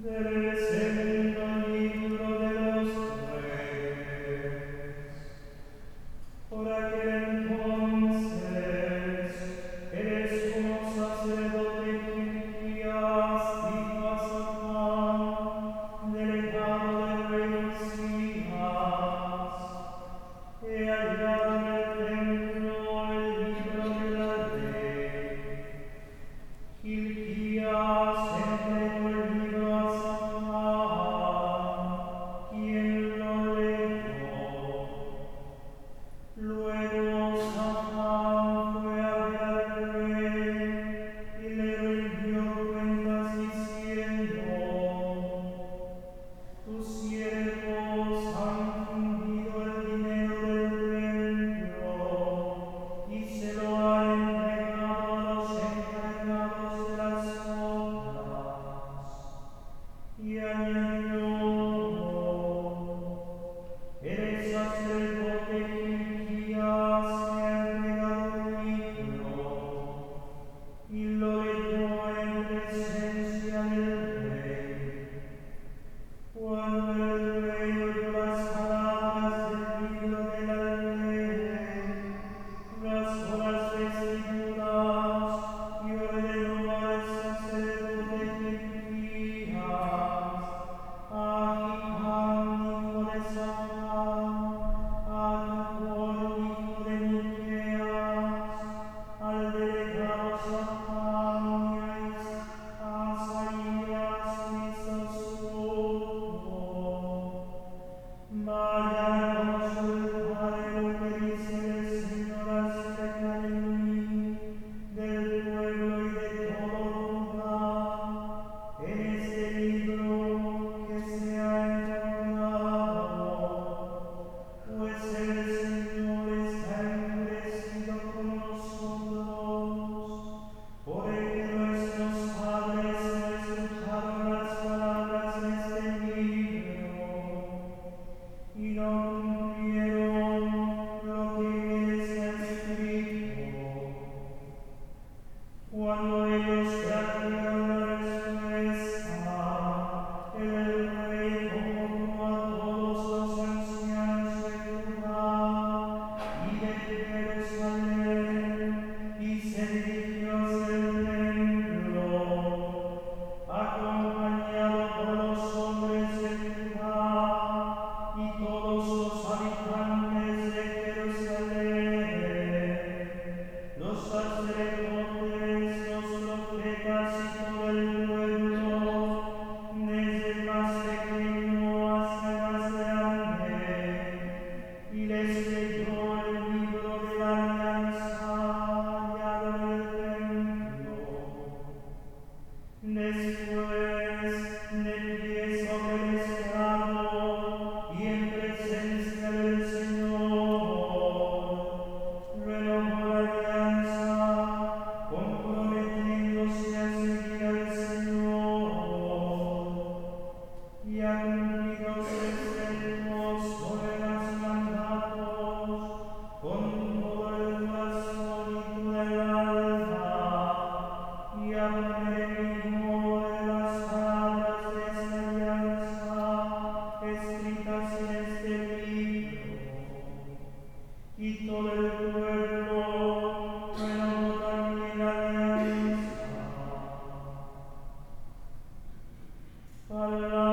del segundo libro de los Reyes. Por aquel entonces, el sumo sacerdote Hilcías dijo a Safán, delegado del rey Josías: he hallado en el templo el libro de la ley. Hilcías entregó el libro a Safán, quien lo leyó. Luego Safán fue a ver al rey y le rindió cuentas diciendo: tus siervos han fundido el dinero del templo y se lo han entregado a los encargados de las obras. Y añadió: el sacerdote Hilcías me ha entregado el libro, y lo leyó en presencia del rey. Cuando el rey oyó las palabras del libro de la ley, rasgó las vestiduras y ordenó al sacerdote Hilcías, a Ahicam hijo de Safán, a Acbor hijo de Miqueas, al delegado Safán y a Asaías su sumo: vayan a consultar lo que dice el Señor acerca de mí, del pueblo y de todo lugar, en este libro que se ha encontrado, pues el Señor está endurecido con nosotros, porque nuestros padres no escucharon las palabras de este libro y no cumplieron lo que en él está escrito. Cuando ellos trajeron la respuesta, el rey convocó a todos los ancianos de Judá y de Jerusalén y se dirigió hacia el templo, acompañado por los hombres de Judá y todos los habitantes de Jerusalén, los sacerdotes, los profetas y todo el pueblo, desde el más pequeño hasta el más grande, y les leyó el libro de la alianza hallado en el templo. Después, de pie sobre el estrado y en presencia del Señor, renovó la alianza, comprometiéndose a seguir al Señor y a cumplir los preceptos, normas y mandatos con todo el corazón y toda el alma, y a poner en vigor las palabras de esta alianza escritas en este libro. Y todo el pueblo renovó también la alianza. Palabra